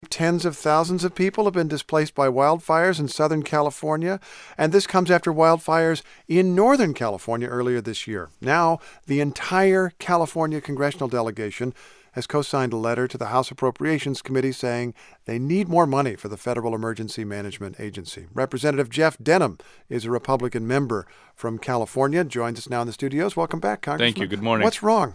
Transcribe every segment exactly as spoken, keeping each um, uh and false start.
tens of thousands of people have been displaced by wildfires in Southern California, and this comes after wildfires in Northern California earlier this year. Now, the entire California congressional delegation has co-signed a letter to the House Appropriations Committee saying they need more money for the Federal Emergency Management Agency. Representative Jeff Denham is a Republican member from California, joins us now in the studios. Welcome back, Congressman. Thank you. Good morning. What's wrong?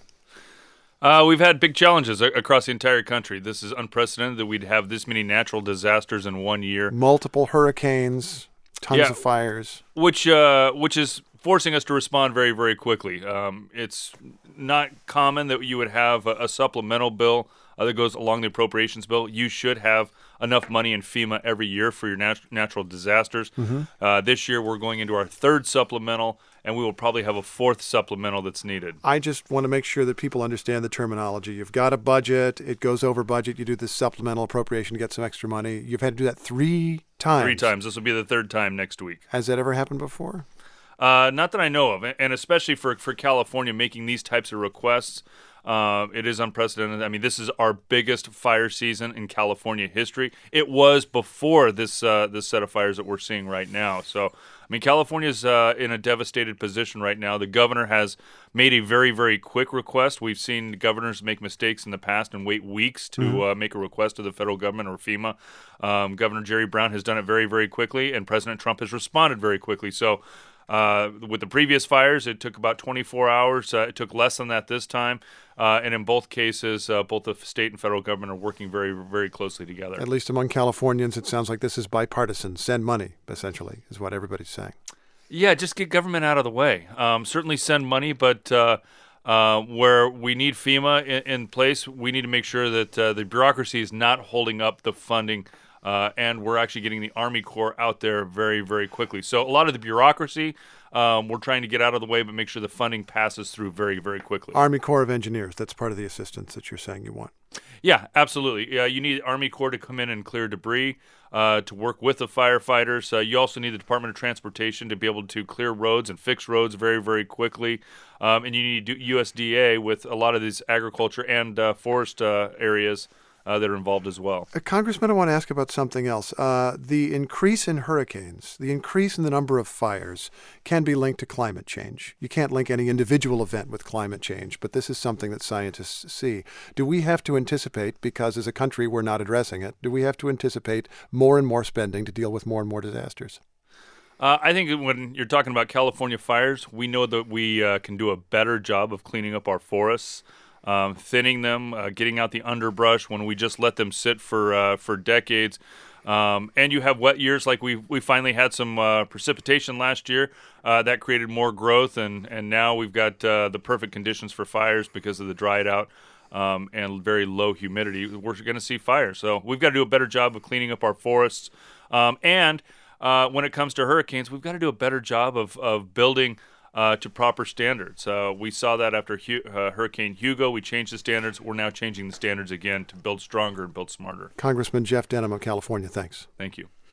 Uh, we've had big challenges a- across the entire country. This is unprecedented that we'd have this many natural disasters in one year. Multiple hurricanes, tons Yeah. of fires. Which uh, which is forcing us to respond very, very quickly. Um, it's not common that you would have a, a supplemental bill uh, that goes along the appropriations bill. You should have enough money in FEMA every year for your nat- natural disasters. Mm-hmm. Uh, this year we're going into our third supplemental, and we will probably have a fourth supplemental that's needed. I just want to make sure that people understand the terminology. You've got a budget, it goes over budget, you do this supplemental appropriation to get some extra money. You've had to do that three times. Three times. This will be the third time next week. Has that ever happened before? Uh, not that I know of, and especially for, for California making these types of requests, uh, it is unprecedented. I mean, this is our biggest fire season in California history. It was before this uh, this set of fires that we're seeing right now. So, I mean, California's uh, in a devastated position right now. The governor has made a very, very quick request. We've seen governors make mistakes in the past and wait weeks to mm-hmm. uh, make a request to the federal government or FEMA. Um, Governor Jerry Brown has done it very, very quickly, and President Trump has responded very quickly. So, Uh, with the previous fires, it took about twenty-four hours. Uh, it took less than that this time. Uh, and in both cases, uh, both the state and federal government are working very, very closely together. At least among Californians, it sounds like this is bipartisan. Send money, essentially, is what everybody's saying. Yeah, just get government out of the way. Um, certainly send money, but uh, uh, where we need FEMA in, in place, we need to make sure that uh, the bureaucracy is not holding up the funding. Uh, and we're actually getting the Army Corps out there very, very quickly. So a lot of the bureaucracy, um, we're trying to get out of the way, but make sure the funding passes through very, very quickly. Army Corps of Engineers, that's part of the assistance that you're saying you want. Yeah, absolutely. Yeah, you need Army Corps to come in and clear debris, uh, to work with the firefighters. Uh, you also need the Department of Transportation to be able to clear roads and fix roads very, very quickly. Um, and you need U S D A with a lot of these agriculture and uh, forest uh, areas Uh, that are involved as well. Uh, Congressman, I want to ask about something else. Uh, the increase in hurricanes, the increase in the number of fires can be linked to climate change. You can't link any individual event with climate change, but this is something that scientists see. Do we have to anticipate, because as a country we're not addressing it, do we have to anticipate more and more spending to deal with more and more disasters? Uh, I think when you're talking about California fires, we know that we uh, can do a better job of cleaning up our forests. Um, thinning them, uh, getting out the underbrush when we just let them sit for uh, for decades. Um, and you have wet years like we we finally had some uh, precipitation last year. Uh, that created more growth, and, and now we've got uh, the perfect conditions for fires because of the dried out um, and very low humidity. We're going to see fires. So we've got to do a better job of cleaning up our forests. Um, and uh, when it comes to hurricanes, we've got to do a better job of, of building Uh, to proper standards. Uh, we saw that after Hu- uh, Hurricane Hugo. We changed the standards. We're now changing the standards again to build stronger and build smarter. Congressman Jeff Denham of California, thanks. Thank you.